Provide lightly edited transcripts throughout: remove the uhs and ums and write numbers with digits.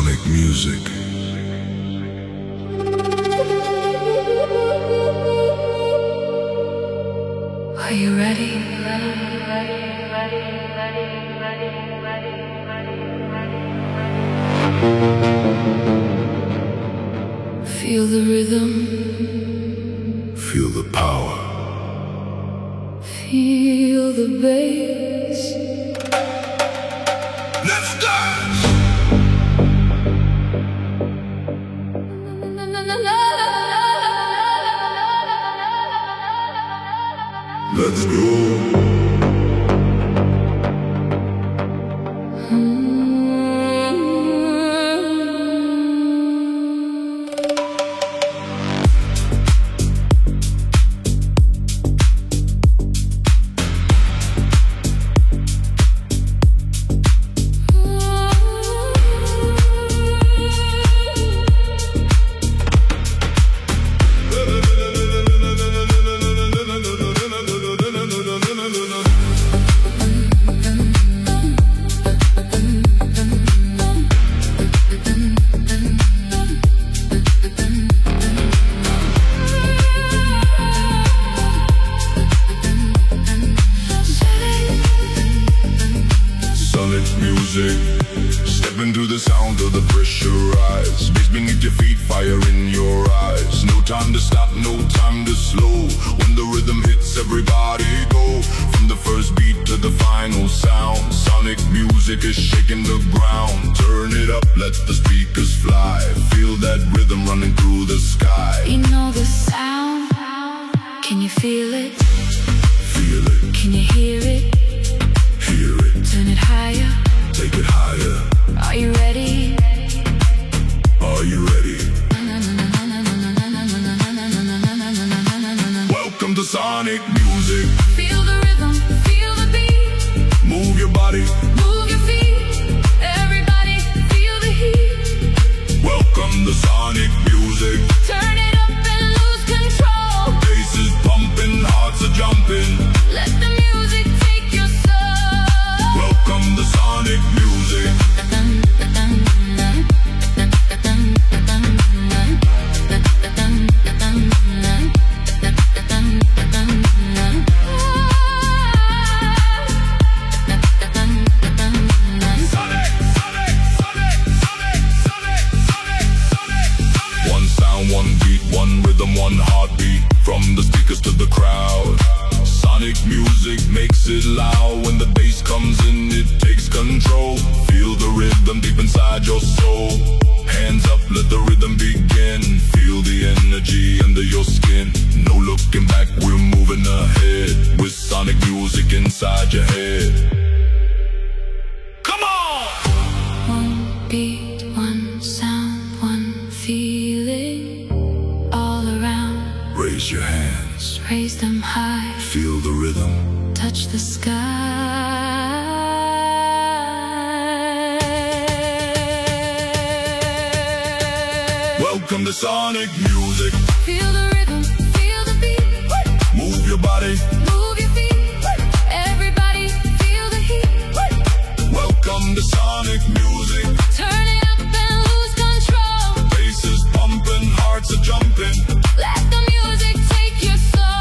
Sonic music. Are you ready? Feel the rhythm. Feel the power. Feel the bass. Let's dance! Let's go! Step into the sound of the pressure rise. Bass beneath your feet, fire in your eyes. No time to stop, no time to slow. When the rhythm hits, everybody go. From the first beat to the final sound, sonic music is shaking the ground. Turn it up, let the speakers fly. Feel that rhythm running through the sky. You know the sound. Can you feel it? Feel it. Can you hear it? Hear it. Turn it higher. Take it higher. Are you ready? Are you ready? Welcome to sonic music. Feel the rhythm, feel the beat. Move your body, Move your feet. Everybody feel the heat. welcome to sonic music. Turn it up and lose control. Bass is pumping, hearts are jumping. Let the music take your soul. Welcome to sonic music. One sound, one beat, one rhythm, one heartbeat. From the speakers to the crowd, sonic music makes it loud. When the bass comes in, it takes control. Feel the rhythm deep inside your soul. Hands up, let the rhythm begin. Feel the energy under your skin. No looking back, we're moving ahead. With sonic music inside your head. Come on! One beat, one sound, one feeling. All around, Raise your hands, raise them high. feel the rhythm. Touch the sky. Welcome to sonic music. Feel the rhythm, feel the beat. Move your body, Move your feet. Everybody feel the heat. welcome to sonic music. Turn it up and lose control. Bass is pumping, hearts are jumping. Let the music take your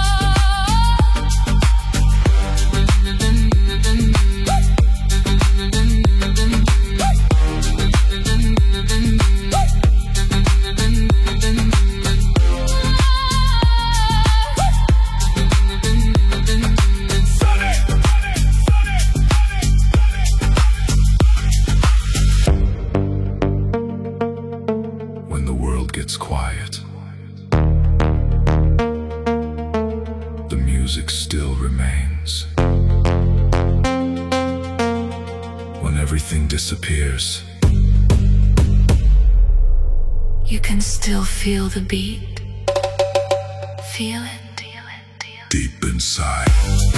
When the world gets quiet, the music still remains. When everything disappears, You can still feel the beat. Feel it. deep inside.